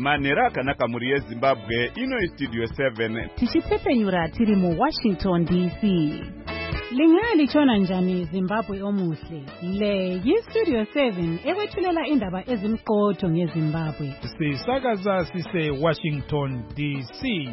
Manera akanaka muri yeZimbabwe ino Studio 7 tichipfepenyura tiri mu Washington DC. Lingali chona njani Zimbabwe omuhle. Le yi-Studio 7 ekwethulela indaba ezimqotho ngeZimbabwe. Sisakaza sise Washington DC.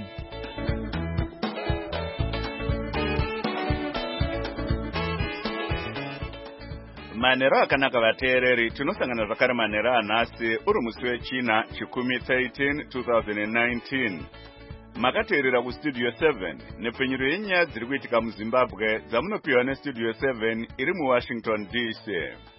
Manera akanaka vateereri tinosangana zvakare manera anhasi uri musi wechina chikumi 13 2019. Makateerera kuStudio 7 nepfenyuro yenyaya dziri kuitika muZimbabwe dzamunopiwa neStudio 7 iri muWashington DC.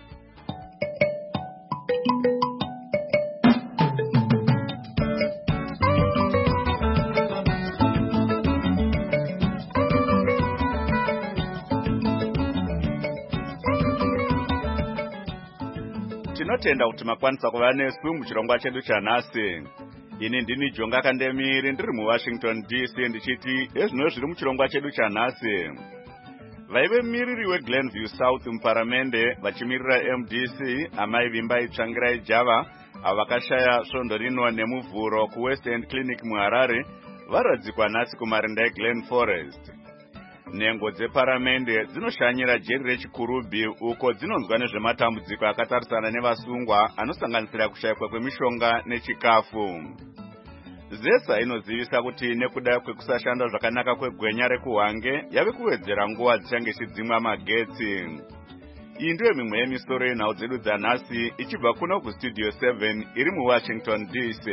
Tinotenda kuti makwanisa kuva nesu muchirongwa chedu chanhasi. Ini ndini Jonga Kandemiri ndiri muWashington DC ndichiti ezvino zviri muchirongwa chedu chanhasi. Vaive miriri weGlenview South muparamende vachimirira MDC amai Vimbai Tsvangirai Java avakashaya svondo rino nemuvhuro kuWest End Clinic muHarare varadzikwa nhasi kumarinda eGlen Forest. Nhengo dzeparamende dzinoshanyira jeri rechikurubhi uko dzinonzwa nezvematambudziko akatarisana nevasungwa anosanganisira kushayikwa kwemishonga nechikafu. Zesa inozivisa kuti nekuda kwekusashanda zvakanaka kwegwenya rekuhwange yave kuwedzera nguva dzichange ichidzimwa magetsi. Iyi ndiyo mimwe yemisoro yenhau dzedu dzanhasi ichibva kuno kuStudio 7 iri muWashington DC.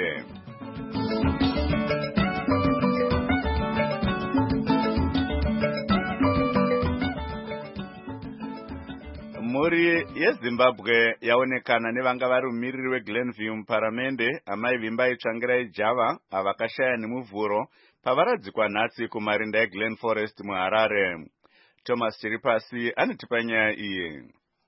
Mhuri yeZimbabwe yaonekana nevanga vari mumiriri weGlenview muparamende amai Vimbai Tsvangirai Java avakashaya nemuvhuro pavaradzikwa nhasi kumarinda eGlen Forest muHarare. Thomas Chiripasi anotipa nyaya iyi.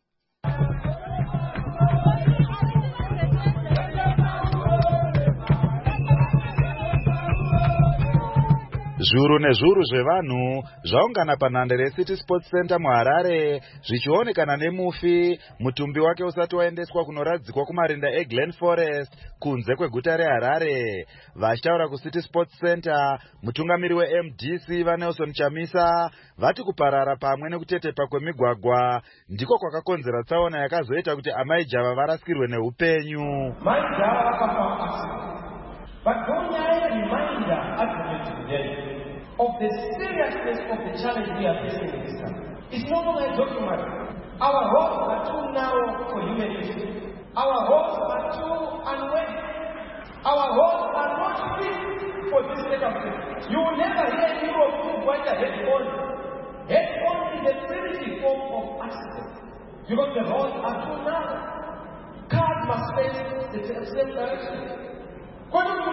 Zviuru nezviuru zvevanhu zvaungana panhandare reCity Sports Center muHarare zvichionekana nemufi mutumbi wake usati waendeswa kunoradzikwa kumarinda eGlen Forest kunze kweguta reHarare. Vachitaura kuCity Sports Center, mutungamiri weMDC vaNelson Chamisa vati kuparara pamwe nekutetepa kwemigwagwa ndiko kwakakonzera tsaona yakazoita kuti amai Java varasikirwe neupenyu. But Gonya reminder advocate today of the seriousness of the challenge we are facing in this country. It's not only a document. Our roads are too narrow for human use. Our roads are too unready. Our roads are not fit for this state of things. You will never hear Europe move quite a head-on. Head-on is a primitive form of accident because the roads are too narrow. Cars must face the same direction. We must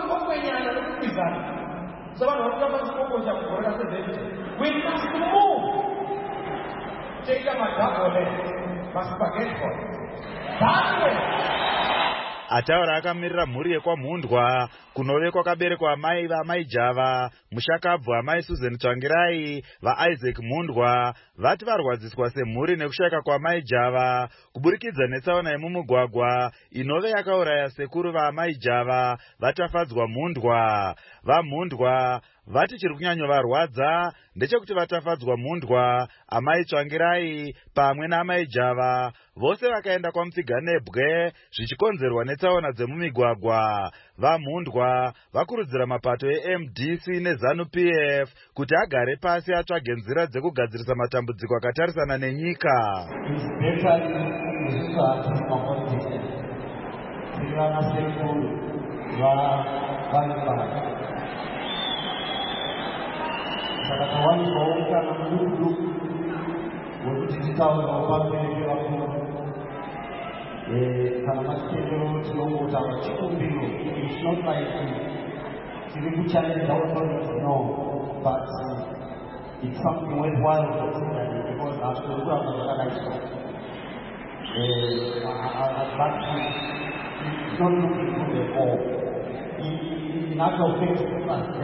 move. Take them a double must forget for it. That way. Ataura akamirira mhuri yekwamhundwa kunove kwakaberekwa amai vaamai Java, mushakabvu amai Susan Tsvangirai vaIsaac Mhundwa vati varwadziswa semhuri nekushayika kwamai Java kuburikidza netsaona yemumugwagwa inove yakauraya sekuru vaamai Java vatafadzwa Mhundwa. VaMhundwa vati chiri kunyanyovarwadza ndechekuti vatafadzwa Mhundwa, amai Tsvangirai pamwe naamai Java vose vakaenda kwaMutsiganebwe zvichikonzerwa netsaona dzemumigwagwa. VaMhundwa vakurudzira mapato eMDC neZANU-PF kuti agare pasi atsvage nzira dzekugadzirisa matambudziko akatarisana nenyika. It's not like we challenge our bodies, no, but it's something worthwhile because after the world of it's not looking for the all. In actual fact,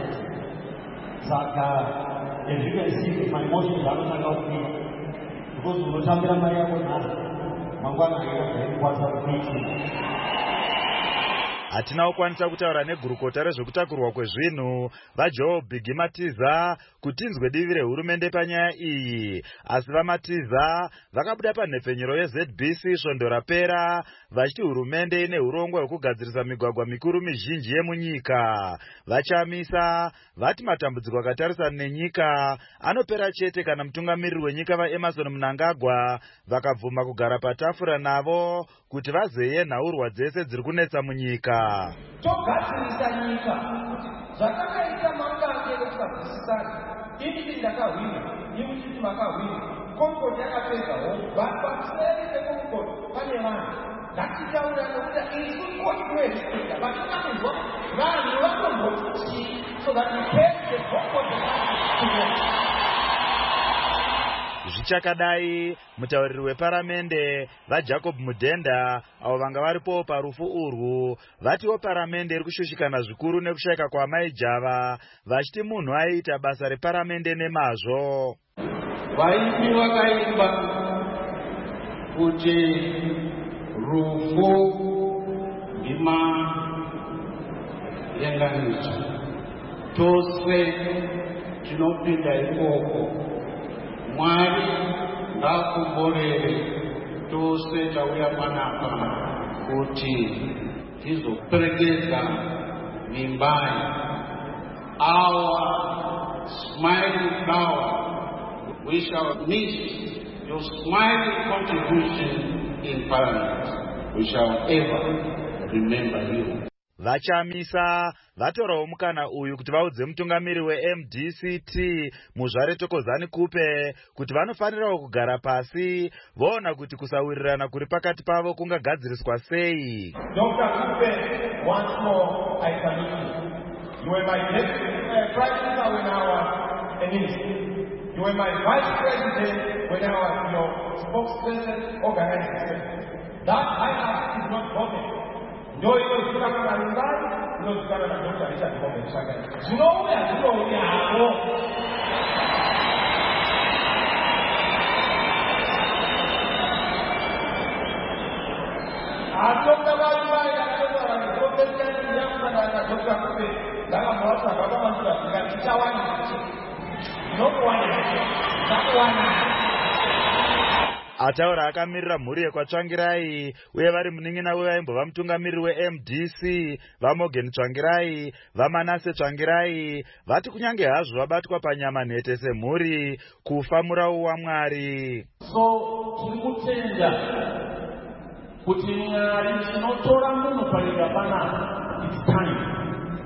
as you can see, my emotions are not about me because we were talking about Hatina kukwanisa kutaura negurukota rezvekutakurwa kwezvinhu vaJoe Bhigi Matiza kuti inzwe divi rehurumende panyaya iyi, asi vaMatiza vakabuda panhepfenyuro yeZBC svondo rapera vachiti hurumende ine urongwa hwekugadzirisa migwagwa mikuru mizhinji yemunyika. Vachamisa vati matambudziko akatarisana nenyika anopera chete kana mutungamiriri wenyika vaEmmerson Mnangagwa vakabvuma kugara patafura navo kuti vazeye nhaurwa dzese dziri kunetsa munyika. Togadzirisa nyika kuti zvakakaita makange kusabvisisana ini ndakahwina ini kuti makahwina Concord yakapedzawo paseri peConcord pane vanhu ngatitaura nokuti isu kotwezvida vatikanzwa vanhu vanomboti so that we take the Concord together. Zvichakadai mutauriri weparamende vaJacob Mudhenda avo vanga varipo parufu urwu vatiwo paramende iri kushushikana zvikuru nekushayika kwaamai Java vachiti munhu aiita basa reparamende nemazvo. Vaiti vakaimba kuti rufu ndima yenganiso tose tinopinda ikoko. Mwari ngakumborere tose tauya panapa kuti tizoperekedza mimbai. Our smiling flower, we shall miss your smiling contribution in Parliament. We shall ever remember you. Vachamisa vatorawo mukana uyu kuti vaudze mutungamiri weMDCT Muzvare Tokozani Kupe kuti vanofanirawo kugara pasi voona kuti kusawirirana kuri pakati pavo kungagadziriswa sei. Dr. Kupe, once more I salute you. You were my Prime Minister when I was a minister. You were my Vice President when I was your spokesperson organizer. That I have is not broken. Ndio hiyo kama mbalimbali ndio kama na Dr. Richard Kombe Chaka. Tunaona hapo. Atoka mbalimbali atoka na Dr. Nyamba na Dr. Kombe. Daga mwasa baba mtu akachawani. Ataura akamirira mhuri yekwaTsvangirai uye vari munin'ina wevaimbova mutungamiriri weMDC vaMorgan Tsvangirai vaManase Tsvangirai vati kunyange hazvo vabatwa panyama nhete semhuri kufa murau waMwari. So tiri kutenda kuti Mwari tinotora munhu panyika panapa. It's time.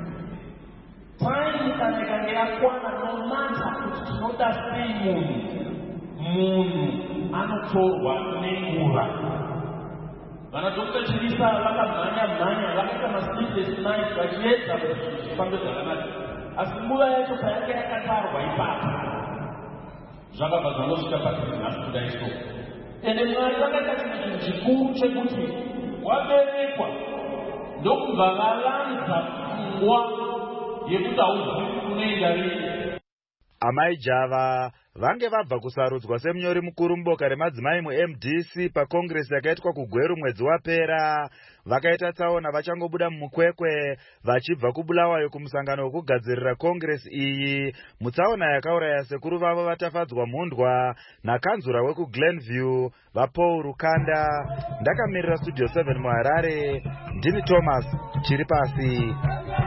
Time ikange yakwana no matter kuti tinoda sei munhu anotorwa nenguva. Vana Dr. Chirisa vakamhanya vakaita masleepless nights vachiedza kuti zvifambe zvakanaka. Asi nguva yacho payanga yakatarwa ipapo zvakabva zvangosvika pasi nhasi kudai so. Ende Mwari vakaita chinhu chikuru chekuti waberekwa ndokubva valanza pfungwa yekuti hauzivi kunoenda rini. Amai Java vange vabva kusarudzwa semunyori mukuru muboka remadzimai muMDC pakongresi yakaitwa kuGweru mwedzi wapera. Vakaita tsaona vachangobuda mumukwekwe vachibva kuBulawayo kumusangano wekugadzirira kongresi iyi, mutsaona yakauraya sekuru vavo vatafadzwa mhundwa nakanzura wekuGlenview vaPaul Rukanda. Ndakamirira Studio 7 muHarare, ndini Thomas Chiripasi.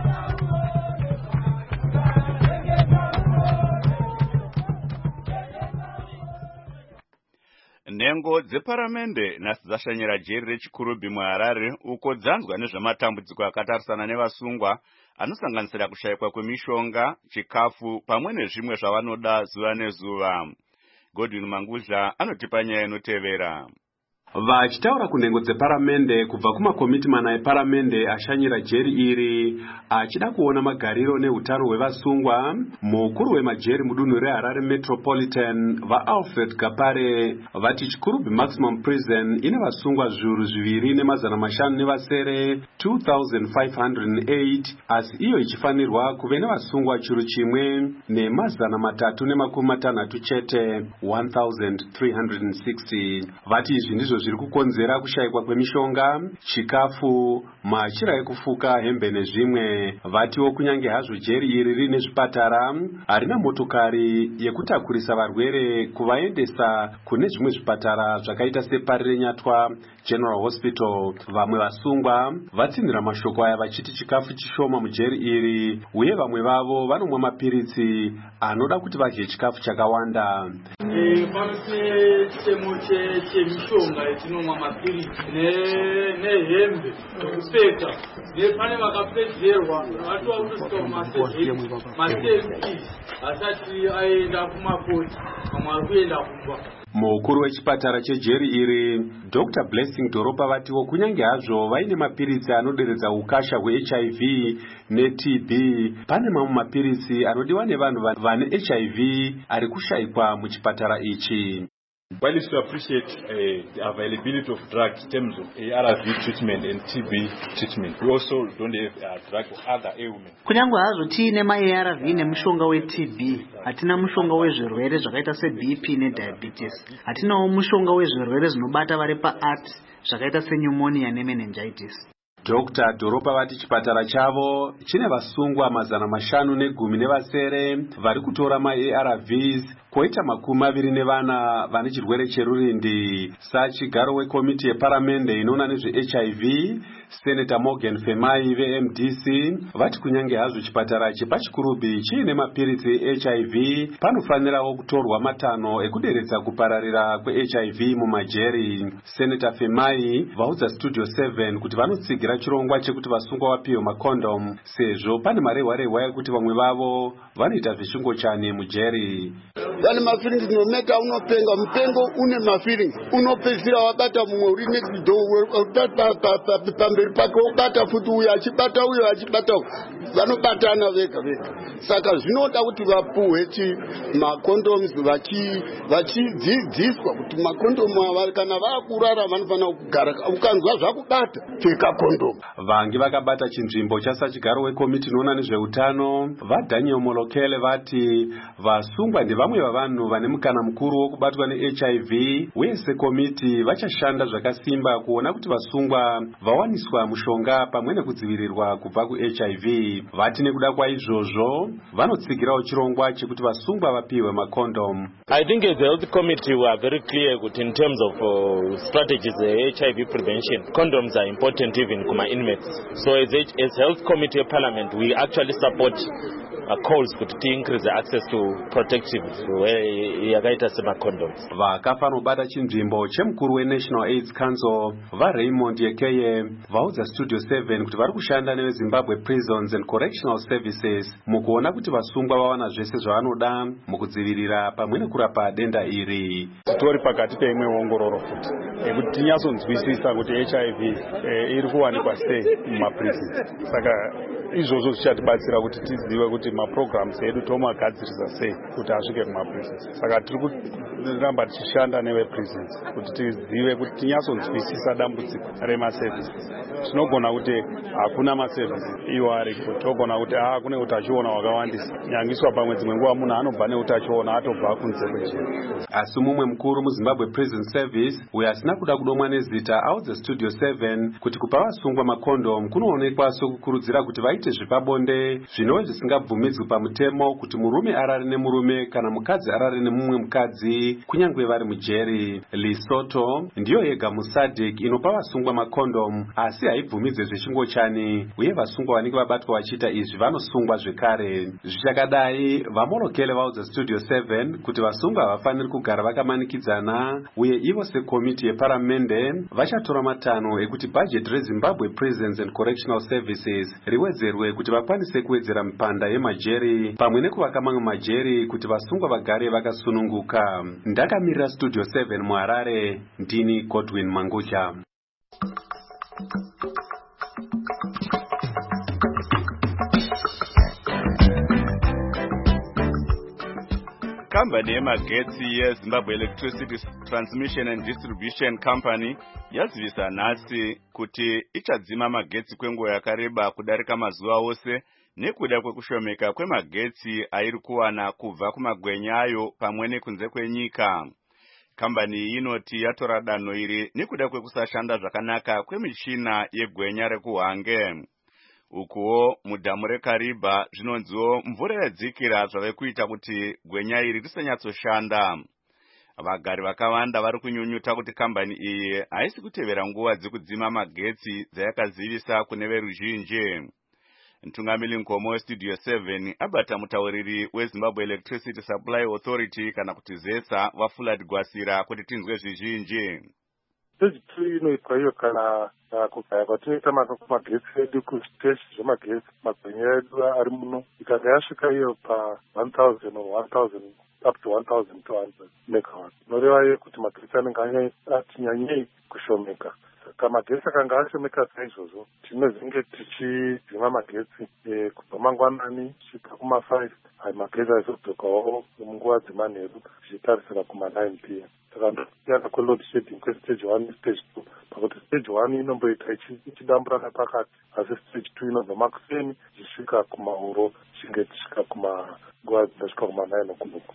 Nhengo dzeparamende nhasi dzashanyira jeri reChikurubi muHarare uko dzanzwa nezvematambudziko akatarisana nevasungwa anosanganisira kushayikwa kwemishonga, chikafu pamwe nezvimwe zvavanoda zuva nezuva. Godwin Mangudla anotipa nyaya inotevera. Vachitaura kunhengo dzeparamende kubva kumakomiti mana eparamende ashanyira jeri iri achida kuona magariro neutano hwevasungwa, mukuru wemajeri mudunhu reHarare Metropolitan vaAlfred Gapare vati Chikurubi Maximum Prison ine vasungwa zviuru 2,500 nevasere 2,508 asi iyo ichifanirwa kuve nevasungwa chiuru chimwe ne360 chete 1,360. Vati izvi ndizvo izvo zviri kukonzera kushayikwa kwemishonga, chikafu, machira ekufuka, hembe nezvimwe. Vatiwo kunyange hazvo jeri iri rine zvipatara, harina motokari yekutakurisa varwere kuvaendesa kune zvimwe zvipatara zvakaita seParire Nyatwa General Hospital. Vamwe vasungwa vatsinhira mashoko aya vachiti chikafu chishoma mujeri iri, uye vamwe vavo vanomwa mapiritsi anoda kuti vadye chikafu chakawanda. Panse chitemo chemishonga etinomwa mapiritsi nehembe nekupfeka. Pane vakapedzerwa vatova kutosvika kumasevhisi asati aenda kumakoti, vamwe vari kuenda kumba. Mukuru wechipatara chejeri iri Dr. Blessing Doropa vatiwo kunyange hazvo vaine mapiritsi anoderedza ukasha hweHIV neTB, pane mamwe mapiritsi anodiwa nevanhu vane HIV ari kushayikwa muchipatara ichi. While it's to appreciate the availability of drugs in terms of ARV treatment and TB treatment, we also don't have drug for other ailments. Kunyangwe hazvo tiine ma-ARV nemushonga we-TB, hatina mushonga wezvirwere zvakaita se-BP ne-diabetes. Hatinawo mushonga wezvirwere zvinobata vari pa-art zvakaita se-pneumonia ne-meningitis. Dr. Doropa vati chipatara chavo chine vasungwa 510 vari kutora ma-ARVs, koita 24 vane chirwere cherurindi. Sachigaro wekomiti yeparamende inoona nezveHIV, Senator Morgan Femai veMDC vati kunyange hazvo chipatara chepachikurubi chiine mapiritsi eHIV, panofanirawo kutorwa 5 ekuderedza kupararira kweHIV mumajeri. Senator Femai vaudza Studio 7 kuti vanotsigira chirongwa chekuti vasungwa vapiwe makondom sezvo pane marehwa ekuti vamwe vavo vanoita zveshingo chane mujeri. Vane mafeelings no matter unopenga mupengo une mafeelings unopedzira wabata mumwe uri next door pamberi pake wabata futi uyo achibata vanobatana vega. Saka zvinoda kuti vapuhwe makondoms vachidzidziswa kuti makondomu ava kana vakurara vanofana kugara ukanzwa zvakubata pfeka kondomu. Vangi vakabata chinzvimbo chasachigaro wekomiti inoona nezveutano vaDaniel Molokele vati vasungwa ndevamwe vavanhu vane mukana mukuru wokubatwa neHIV, uye sekomiti vachashanda zvakasimba kuona kuti vasungwa vawaniswa mushonga pamwe nekudzivirirwa kubva kuHIV. Vati nekuda kwaizvozvo vanotsigirawo chirongwa chekuti vasungwa vapiwe makondom. I think as the health committee we are very clear that in terms of strategies HIV prevention, condoms are important even kuma inmates. So as health committee of parliament we actually support calls to increase the access to protective yakaita semacondoms. Vakafanobata chinzvimbo chemukuru weNational AIDS Council vaRaymond Yekeye vaudza Studio 7 kuti vari kushanda neveZimbabwe Prisons and Correctional Services mukuona kuti vasungwa vawana zvese zvavanoda mukudzivirira pamwe nekurapa denda iri. Titori pakati peimwe ongororo futi ekuti tinyatsonzwisisa kuti HIV iri kuwanikwa sei mumaprisons. Saka izvozvo zvichatibatsira kuti tizive kuti maprograms edu tomagadzirisa sei kuti asvike kumaprisons. Saka tiri kuramba tichishanda neveprisons kuti tizive kuti tinyatsonzwisisa dambudziko remaservices. Tinogona kuti hakuna maservices iwo ariko, tinogona kuti kune utachiona hwakawandisa nyangiswa pamwe dzimwe nguva munhu anobva neutachiona atobva kunze kwenyika. Asi mumwe mukuru muZimbabwe Prison Service uyo asina kuda kudomwa nezita audza Studio 7 kuti kupa vasungwa makondom kunoonekwa sokukurudzira kuti vaite zvepabonde zvinova zvisingabvumidzwi pamutemo kuti murume arare nemurume kana mukadzi arare nemumwe mukadzi kunyange vari mujeri. Lesotho ndiyo yega muSADC inopa vasungwa makondom asi haibvumidze zveshingo chani, uye vasungwa vanenge vabatwa vachiita izvi vanosungwa zvekare. Zvichakadai vaMolokele vaudza Studio 7 kuti vasungwa havafaniri kugara vakamanikidzana, uye ivo sekomiti yeparamende vachatora 5 ekuti bhajethi reZimbabwe Prisons and Correctional Services riwedzerwe kuti vakwanise kuwedzera mipanda yemajeri pamwe nekuvaka mamwe majeri kuti vasungwa vagare vakasununguka. Ndakamirira Studio 7 muHarare, ndini Godwin Mangucha. Kambani yemagetsi yeZimbabwe Electricity Transmission and Distribution Company yazivisa nhasi kuti ichadzima magetsi kwenguva yakareba kudarika mazuva ose nekuda kwekushomeka kwemagetsi airi kuwana kubva kumagwenya ayo pamwe nekunze kwenyika. Kambani iyi inoti yatora danho iri nekuda kwekusashanda zvakanaka kwemichina yegwenya rekuhwange. Ukuwo mudhamu reKariba zvinonziwo mvura yadzikira zvave kuita kuti gwenya iri risanyatsoshanda. Vagari vakawanda vari kunyunyuta kuti kambani iyi haisi kutevera nguva dzekudzima magetsi dzayakazivisa kune veruzhinji. Mtungamiri Nkomo weStudio 7 abata mutauriri weZimbabwe Electricity Supply Authority kana kuti ZESA vaFulad Gwasira kuti tinzwe zvizhinji. Stage 2 inoitwa iyo kana kugaya kwatinoita magetsi edu kuzviteshi zvemagetsi magwenya edu ari muno ikanga yasvika iyo pa 1000 or 1000 up to 1200 megawatts. Noreva iyo kuti magetsi anenge ati nyanyei kushomeka. Saka magetsi akanga ashomeka saizvozvo tinozenge tichidzima magetsi kubva mangwanani kusvika kuma5 magetsi aizodzokawo munguva dzemanheru zvichitarisira kuma9 p.m. Saka ndosiyana kweload shedding kwestage 1 nestage 2 pakuti stage 1 inomboita ichidamburana pakati asi stage 2 inobva makuseni zvisvika kumauro zvinge tisvika nguva dzinosvika kuma9 okunuku.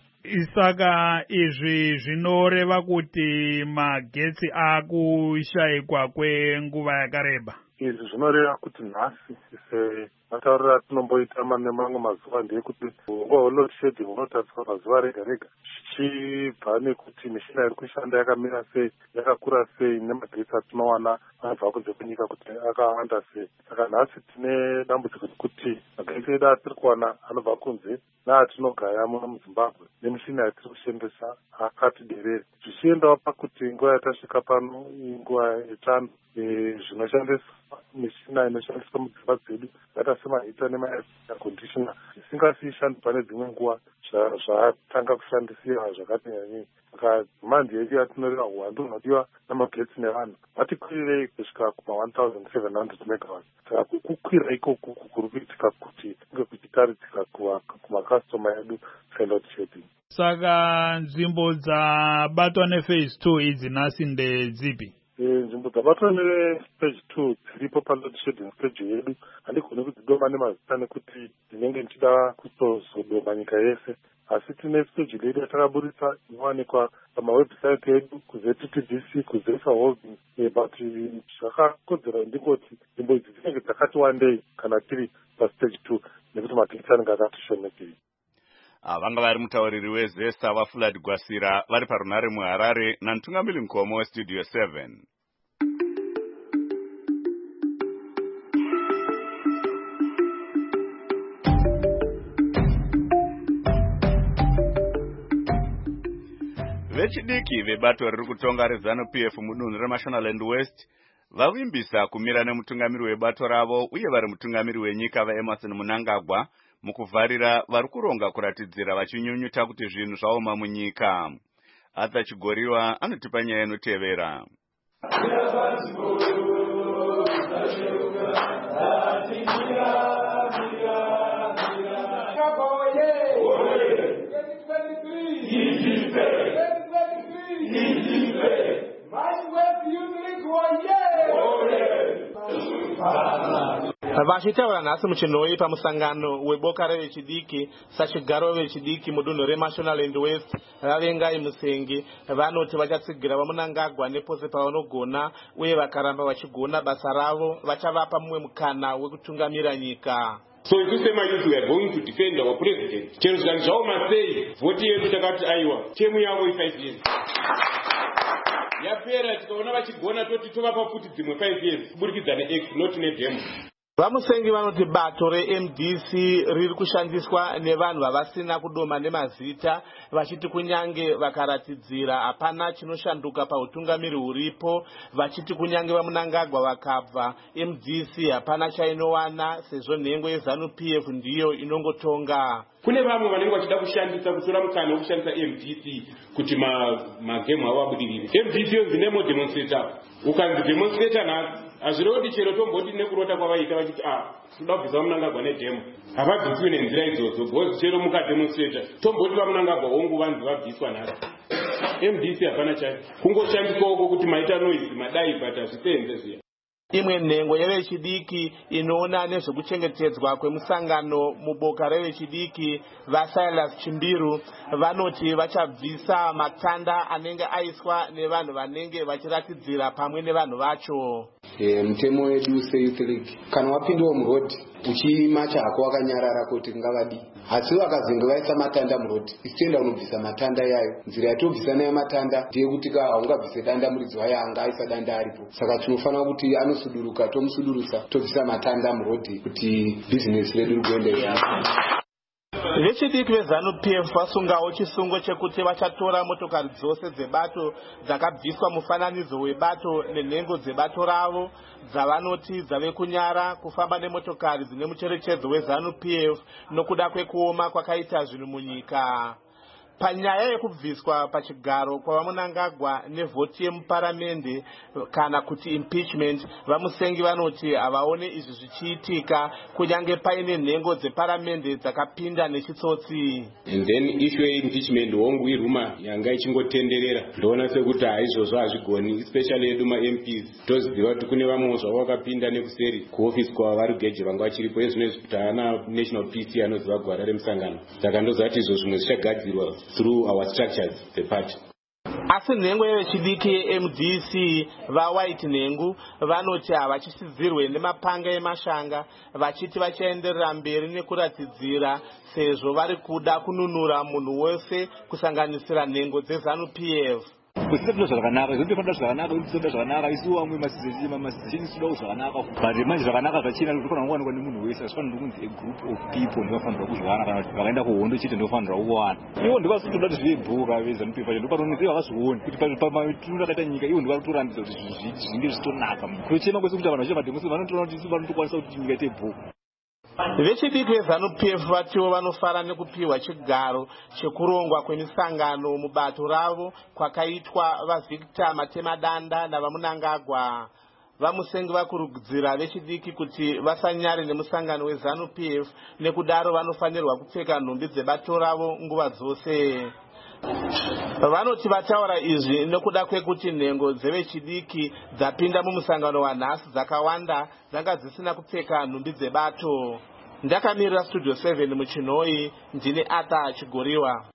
Saka izvi zvinoreva kuti magetsi akushayikwa kwenguva yakareba. Izvi zvinoreva kuti nhasi matauriro atinomboita nemamwe mazuva ndeyekuti nguva load shedding unotariswa pazuva rega rega zvichibva nekuti mishina iri kushanda yakamira sei, yakakura sei, nemagetsi atinowana anobva kunze kwenyika kuti akawanda sei. Saka nhasi tine dambudziko rekuti magetsi edu atiri kuwana anobva kunze neatinogaya muno muZimbabwe nemishina yatiri kushandisa akati derere. Zvichiendawo pakuti nguva yatasvika pano nguva yechando zvinoshandiswa mishina inoshandiswa mudzimba dzedu yakaita semahita nemair conditioner zvisingasiishandi pane dzimwe nguva zvatanga kushandisiwa zvakati nyanyei. Saka mandi yedu yatinoreva uwandu hunodiwa namagetsi nevanhu vatikwirirei kusvika kuma1700 megawatts. Saka kukwira ikoko kuri kuitika kuti kunge kuchitaridzika kumakastoma edu seload shedding. Saka nzvimbo dzabatwa nephase 2 idzi nhasi ndedzipi? Nzvimbo dzabatwa nephase 2 dziripo paload shedding stage yedu handigoni kudzidoma nemazita nekuti ndinenge ndichida kutozodoma nyika yese, asi tine stage ledu yatakaburitsa inowanikwa pamawebsite edu kuZTTDC kuZESA Holding, but zvakakodzera ndingoti nzvimbo idzi dzinenge dzakati wandei kana tiri pastage 2 nekuti magetsi anenge akatishomekei. Vanga vari mutauriri weZESA vaFulad Gwasira vari parunare muHarare naMtungamiri Nkomo weStudio 7. Vechidiki vebato riri kutonga reZANU-PF mudunhu reMashonaland West vavimbisa kumira nemutungamiri webato ravo uye vari mutungamiri wenyika vaEmerson Mnangagwa mukuvharira vari kuronga kuratidzira vachinyunyuta kuti zvinhu zvaoma munyika. Arthur Chigoriwa anotipa nyaya inotevera. Vachitaura nhasi muchinhoi pamusangano weboka revechidiki sachigaro vechidiki mudunhu reMashonaland West vavengai Musengi vanoti vachatsigira vaMnangagwa nepose pavanogona uye vakaramba vachigona basa ravo vachavapa mumwe mukana wekutungamira nyika. So if you say my youth we are going to defend our president, chero zvikati zvaoma sei vhoti yedu takati aiwa temu yavo i5 years yapera tikaona vachigona toti tovapa futi dzimwe 5 years kuburikidza nex not nedemo. Vamusengi vanoti bato reMDC riri kushandiswa nevanhu vavasina kudoma nemazita vachiti kunyange vakaratidzira hapana chinoshanduka pautungamiri huripo, vachiti kunyange vaMnangagwa vakabva MDC hapana chainowana sezvo nhengo yeZANU-PF ndiyo inongotonga. Kune vamwe vanenge vachida kushandisa kutora mukana wekushandisa MDC kuti magemu avo abudirire. MDC yonzi nemo demonstrator, ukanzi demonstrator nhasi hazviroti chero tomboti nekurota kwavaita vachiti toda kubvisa vaMnangagwa nedemo havabviswi nenzira idzodzo because chero mukademonstrata tomboti vaMnangagwa hongu vanhu vabviswa nhasi. MDC hapana chayo kungoshandiswawo kuti maita noise madai but hazvisenze zviya. Imwe nhengo yevechidiki inoona nezvekuchengetedzwa kwemusangano muboka revechidiki vaSilas Chimbiru vanoti vachabvisa matanda anenge aiswa nevanhu vanenge vachiratidzira pamwe nevanhu vacho. Mutemo wedu seYouth League kana wapindawo murodhi uchiima chako wakanyarara kuti ngavadi asi vakazenge vaisa matanda murodhi isitenda unobvisa matanda yayo. Nzira yatobvisa nayo matanda ndeyekuti haungabvise danda muridzi wayo anga aisa danda aripo. Saka tinofanira kuti anosuduruka tomusudurusa tobvisa matanda murodhi kuti bhizinesi redu rigoenda. Vechidiki veZANU-PF vasungawo chisungo chekuti vachatora motokari dzose dzebato dzakabviswa mufananidzo webato nenhengo dzebato ravo dzavanoti dzave kunyara kufamba nemotokari dzine mucherechedzo weZANU-PF nokuda kwekuoma kwakaita zvinhu munyika. Panyaya yekubviswa pachigaro kwavaMunangagwa nevhoti yemuparamende kana kuti impeachment, vamusengi vanoti havaone izvi zvichiitika kunyange paine nhengo dzeparamende dzakapinda nechitsotsi. And then issue impeachment hongu iruma yanga ichingotenderera ndoona sekuti haizvozvo hazvigoni, especially edu maMPs toziva kuti kune vamwe zvavo vakapinda nekuseri kuofisi kwava vari geje vanga vachiripo ezvinezvi kuti haana national PC anoziva gwara remusangano. Saka ndoziva kuti izvo zvimwe zvichagadzirwa through our structures, the party. Asi nhengo yevechidiki yeMDC vaWhite Nhengu vanoti havachisidzirwe nemapanga emashanga vachiti vachaenderera mberi nekuratidzira sezvo vari kuda kununura munhu wese kusanganisira nhengo dzeZANU-PF. Kusitendo zvakanaka zvinofanira zvakanaka unoda zvakanaka isu vamwe masizini sudawo zvakanaka but manje zvakanaka zvachina zvinofanira kuwanikwa nemunhu wese zvifanira kunzi a group of people ndinofanira kuzviwana kana kuti vakaenda kuhondo chete ndinofanira kuwana ivo ndivasitoda kuti zvibhuka veZANU-PF ndopatonzi havazvioni kuti pamatundu akaita nyika ivo ndivatoratidza kuti zvinge zvitonaka kuchema kwese kuti vanhu vachiita madhemosi vanotoona kuti vanotokwanisa kuti nyika ite bhuka. Vechidiki veZANU-PF vatiwo vanofara nekupiwa chigaro chekurongwa kwemisangano mubato ravo kwakaitwa vaVictor Matemadanda navaMunangagwa. Vamusengi vakurudzira vechidiki kuti vasanyare nemusangano weZANU-PF nekudaro vanofanirwa kupfeka nhumbi dzebato ravo nguva dzose. Vanoti vataura izvi nokuda kwekuti nhengo dzevechidiki dzapinda mumusangano wanhasi dzakawanda dzanga dzisina kupfeka nhumbi dzebato. Ndakamirira Studio 7 muChinoi, ndine Arthur Chigoriwa.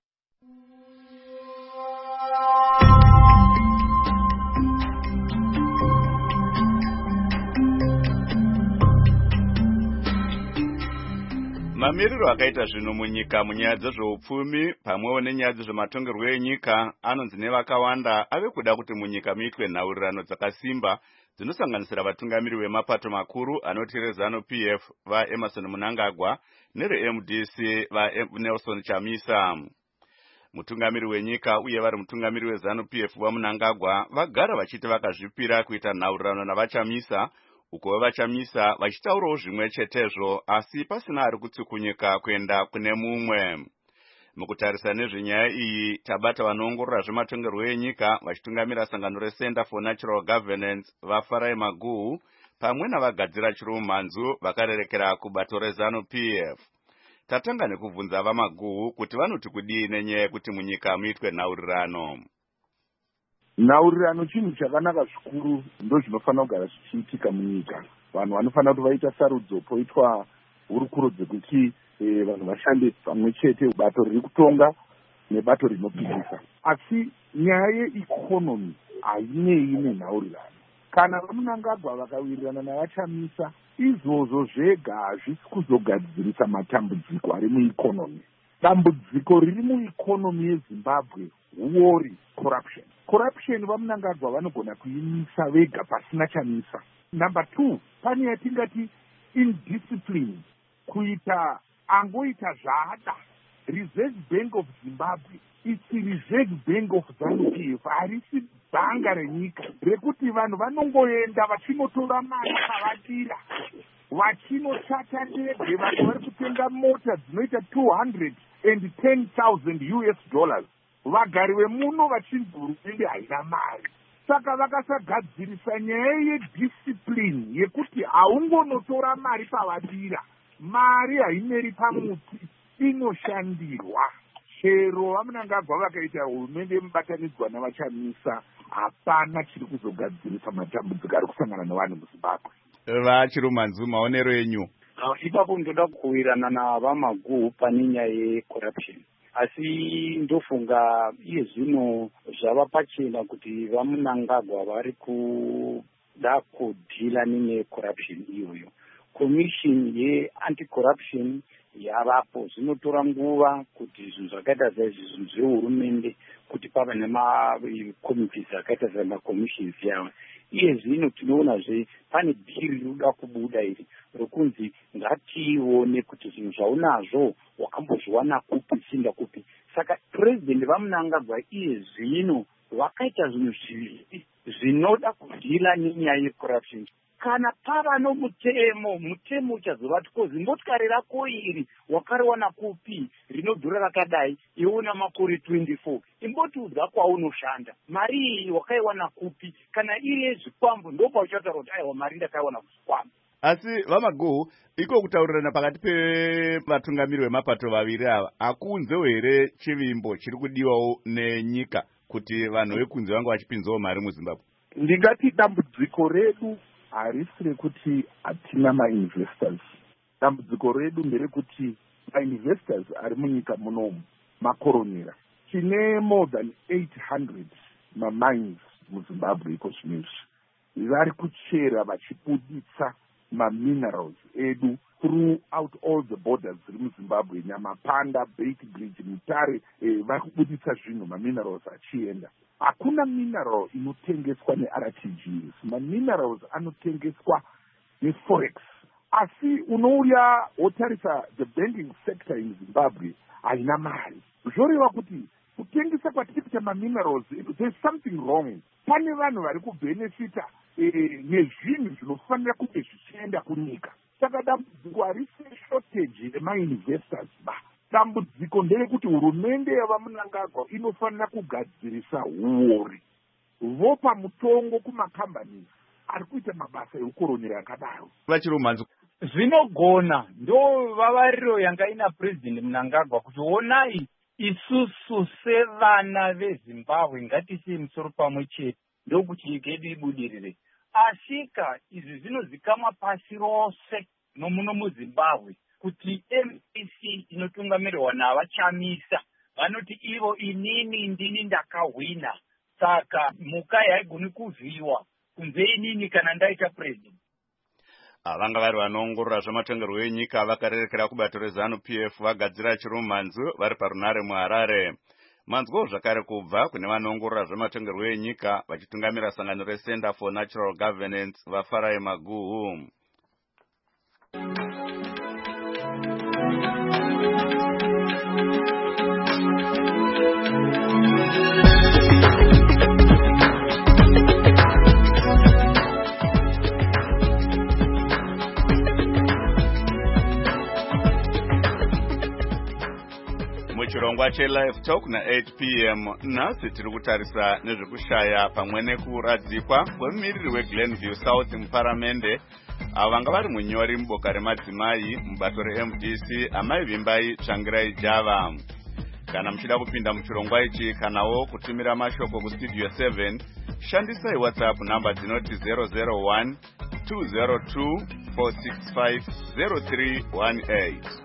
Mamiriro akaita zvinhu munyika munyaya dzezveupfumi pamwewo nenyaya dzezvematongerwo enyika anonzi nevakawanda ave kuda kuti munyika muitwe nhaurirano dzakasimba dzinosanganisira vatungamiri vemapato makuru anoti reZANU-PF vaEmmerson Mnangagwa nereMDC vaNelson Chamisa. Mutungamiri wenyika uye vari mutungamiri weZANU-PF vaMnangagwa vagara vachiti vakazvipira kuita nhaurirano navaChamisa, uko vaChamisa vachitaurawo zvimwe chetezvo asi pasina ari kutsikunyika kuenda kune mumwe. Mukutarisa nezvenyaya iyi tabata vanoongorora zvematongerwo enyika vachitungamira sangano reCenter for Natural Governance vaFarai Maguhu pamwe navagadzira chirumhanzu vakarerekera kubato reZANU-PF. Tatanga nekubvunza vaMaguhu kuti vanoti kudii nenyaya yekuti munyika muitwe nhaurirano. Nhaurirano chinhu chakanaka zvikuru ndozvinofanira kugara zvichiitika munyika. Vanhu vanofanira kuti vaita sarudzo poitwa hurukuro dzekuti vanhu vashande pamwe chete bato riri kutonga nebato rinopikisa. Asi nyaya yeikonomi hainei nenhaurirano. Kana vaMnangagwa vakawirirana navaChamisa izvozvo zvega hazvisi kuzogadzirisa matambudziko ari muikonomi. Dambudziko riri muikonomi yeZimbabwe huori corruption. Corruption vaMnangagwa vanogona kuimisa vega pasina Chamisa. Number 2, pane yatingati indiscipline, kuita angoita zvada. Reserve Bank of Zimbabwe, it's Reserve Bank of ZANU-PF, harisi bhanga renyika rekuti vanhu vanongoenda vachinotora mari pavadira, vachinotsvaka ndege, vanhu vari kutenga mota dzinoita $210,000. Vagari vemuno vachinzi hurumende haina mari. Saka vakasagadzirisa nyaya yediscipline yekuti haungonotora mari pavadira. Mari haimeri pamuti, inoshandirwa. Chero vaMnangagwa vakaita hurumende mubatanidzwa navaChamisa, hapana chiri kuzogadzirisa matambudziko ari kusangana nevanhu muzimbabwe. vachirumanzu maonero enyu? Ipapo ndoda kuwirirana navamaguhu pane nyaya yecorruption, asi ndofunga iye zvino zvava pachena kuti vaMnangagwa vari kuda kudhila necorruption iyoyo. Commission ye-anti-corruption yavapo, zvinotora nguva kuti zvinhu zvakaita saizvizvi zvehurumende kuti pava nemakomitees akaita semakommissions yavo. Iye zvino tinoonazve pane bhiri rinoda kubuda iri rokunzi ngatione kuti zvinhu zvaunazvo wakambozviwana kupi chinda kupi. Saka president vaMnangagwa iye zvino vakaita zvinhu zviviri zvinoda kudhila nenyaya yecorruption. Kana pava mutemo uchazovati kozi motikari rako iri wakariwana kupi rinodhura rakadai iona makore 24 imbotiudza kwaunoshanda mari iyi wakaiwana kupi. Kana iri yezvikwambo ndopauchataura kuti aiwa mari ndakaiwana kuzvikwambo. Asi vamaguhu iko kutaurirana pakati pevatungamiri vemapato vaviri ava hakunzewo here chivimbo chiri kudiwawo nenyika kuti vanhu vekunze vange vachipinzawo mari muZimbabwe? Ndingati dambudziko redu harisi rekuti hatina mainvestors. Dambudziko redu nderekuti mainvestors ari munyika munomu makoronera. Tine more than 800 mamines muZimbabwe iko zvinezvi. Vari kuchera vachibuditsa maminerals edu throughout all the borders dziri muZimbabwe, Nyamapanda, Beit Bridge, Mutare, vari kubuditsa zvinhu maminerals achienda. Hakuna mineral inotengeswa neRTGs. Maminerals anotengeswa neforex. Asi unouya wotarisa the banking sector in Zimbabwe haina mari. Zvoreva kuti kutengesa kwatiri kuita maminerals, there's something wrong. Pane vanhu vari kubenefita nezvinhu zvinofanira kunge zvichienda kunyika. Saka dambudziko harisi shortage yemainvestors ba. Dambudziko nderekuti hurumende yavaMnangagwa inofanira kugadzirisa huori vopa mutongo kumakambanisi ari kuita mabasa eukoronera akadaro. Vachirumanzu zvinogona ndovavariro yanga ina president Mnangagwa kuti onai isusu sevana veZimbabwe ngatiise musoro pamwe chete ndokuti nyika yedu ibudirire. Asika izvi zvinozikamwa pasi rose nomuno muZimbabwe kuti MPC inotungamirwa navachamisa vanoti ivo inini ndini ndakahwina, saka mukai haigoni kuvhiwa kunze inini kana ndaita president. Vanga vari vanoongorora zvematongerwo enyika vakarerekera kubato reZANU-PF vagadzira chirumanzu vari parunare muHarare. Manzwawo zvakare kubva kune vanoongorora zvematongerwo enyika vachitungamira sangano reCenter for Natural Governance vaFarai Maguhu. Muchirongwa cheLive Talk na8 p.m. nhasi tiri kutarisa nezvekushaya pamwe nekuradzikwa kwemumiriri weGlenview South muparamende avo vanga vari munyori muboka remadzimai mubato reMDC Amai Vimbai Tsvangirai Java. Kana muchida kupinda muchirongwa ichi kanawo kutumira mashoko kustudio 7 shandisai WhatsApp namba dzinoti 001 202 465 0318.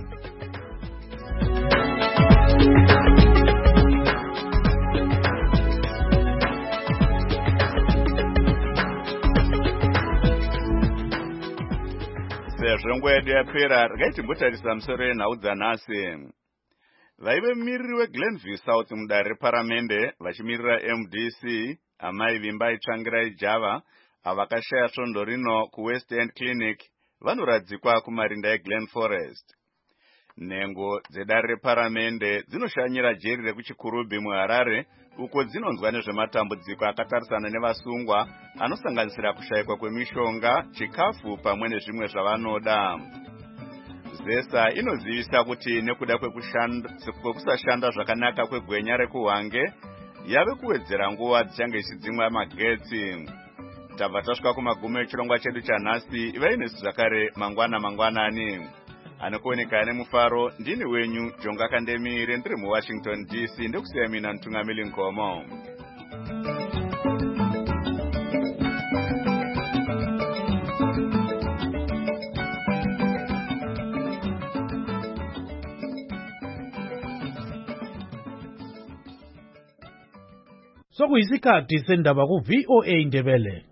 Sezvo nguva yedu yapera, regai timbotarisa musoro yenhau dzanhasi. Vaive mumiriri weGlenview South mudare reparamende vachimirira MDC Amai Vimbai Tsvangirai Java avo vakashaya svondo rino kuWest End Clinic vanoradzikwa kumarinda eGlen Forest. Nhengo dzedare reparamende dzinoshanyira jeri rekuchikurubhi muHarare uko dzinonzwa nezvematambudziko akatarisana nevasungwa anosanganisira kushayikwa kwemishonga, chikafu pamwe nezvimwe zvavanoda. ZESA inozivisa kuti nekuda kwekusashanda zvakanaka kwegwenya rekuhwange yave kuwedzera nguva dzichange ichidzimwa magetsi. Tabva tasvika kumagumo echirongwa chedu chanhasi. Ivai nesu zvakare mangwanani. Anokuoneka nemufaro ndini wenyu Jonga Kandemire ndiri muWashington DC ndikusiya mina Ntungamili Nkomo. sokuyisikhathi sendaba ku VOA Ndebele.